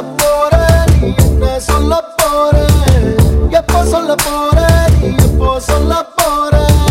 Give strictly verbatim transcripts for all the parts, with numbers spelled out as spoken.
போற நீ என்ன சொல்ல போற எப்போ சொல்ல போற நீ எப்போ சொல்ல போற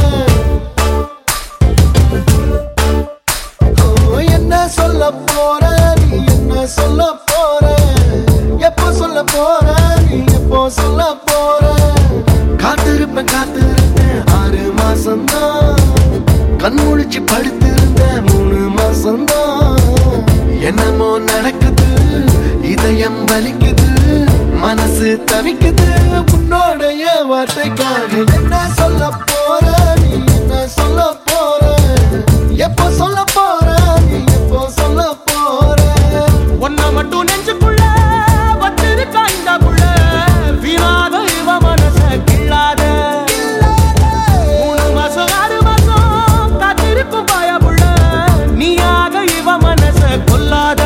என்ன சொல்ல போற நீ என்ன சொல்ல போற எப்போ சொல்ல போற நீ எப்போ சொல்ல போற காத்திருப்பேன் காத்திருப்பேன் ஆறு மாசம்தான் கண் முழிச்சு படுத்திருந்தேன் மூணு மாசம்தான் என்னமோ நடக்குது இதயம் வலிக்குது மனசு தவிக்குது உன்னோடைய வார்த்தைக்காக என்ன சொல்ல போற நீ என்ன சொல்ல போற எப்போ சொல்ல போற நீ எப்போ சொல்ல போற ஒன்ன மட்டும் நெஞ்சுக்குள்ள வச்சிருக்கா இந்த புள்ள வீணாத இவ மனச கிள்ளாத மூணு மாசம் ஆறு மாசம் காத்திருக்கும் பாய புள்ள நீயாக இவ மனச கொல்லாத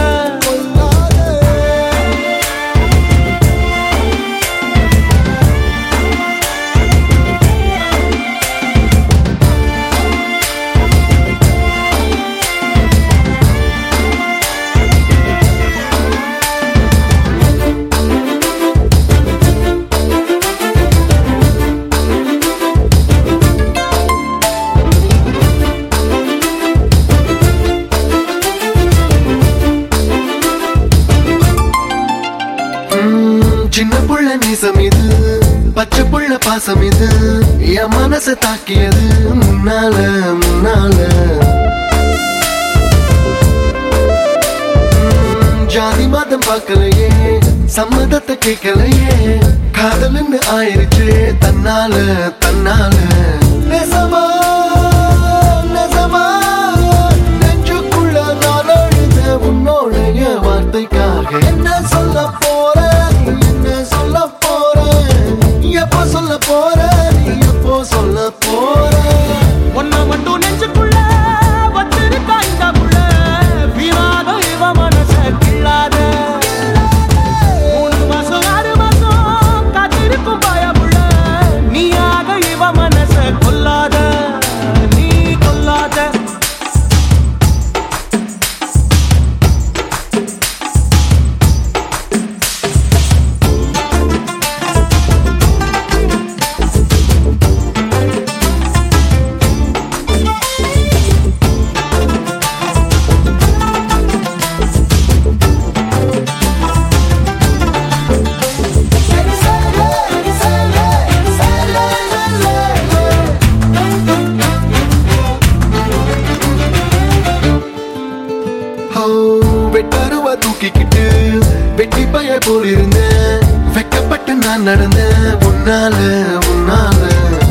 சின்ன புள்ள நேசம் இது பச்சை புள்ள பாசம் இது என் மனச தாக்கியது முன்னால முன்னால ஜாதி மதம் பார்க்கலையே சம்மதத்தை கேட்கலையே காதல்னு ஆயிருச்சு தன்னால தன்னால நெசமா நெசமா நெஞ்சுக்குள்ள நான் அழுத உன்னோடைய வார்த்தைக்காக என்ன சொல்ல போற என்ன சொல்ல போற எப்போ சொல்ல போற நீ எப்போ சொல்ல போற ஒன்ன மட்டும் நெஞ்சுக்குள்ள வச்சிருக்கா இந்த புள்ள வீணாத இவ மனச கிள்ளாத மூணு மாசம் ஆறு மாசம் காத்திருக்கும் பாய புள்ள நீயாக இவ மனச கொல்லாத நீ கொல்லாத வெட்டருவா தூக்கிக்கிட்டு வெட்டி பைய போல் இருந்தேன் வெக்கப்பட்டு நான் நடந்தேன் உன்னால உன்னால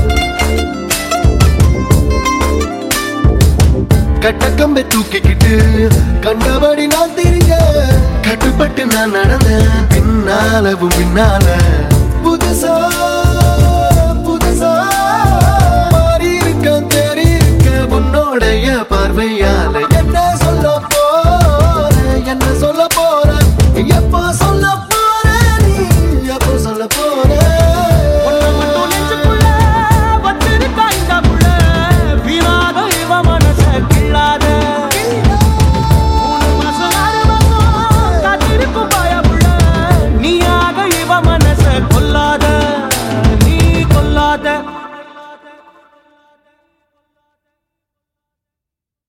கட்டக்கம்பை தூக்கிக்கிட்டு கண்டபடி நான் திரிஞ்ச கட்டுப்பட்டு நான் நடந்தேன் பின்னாலவும் பின்னால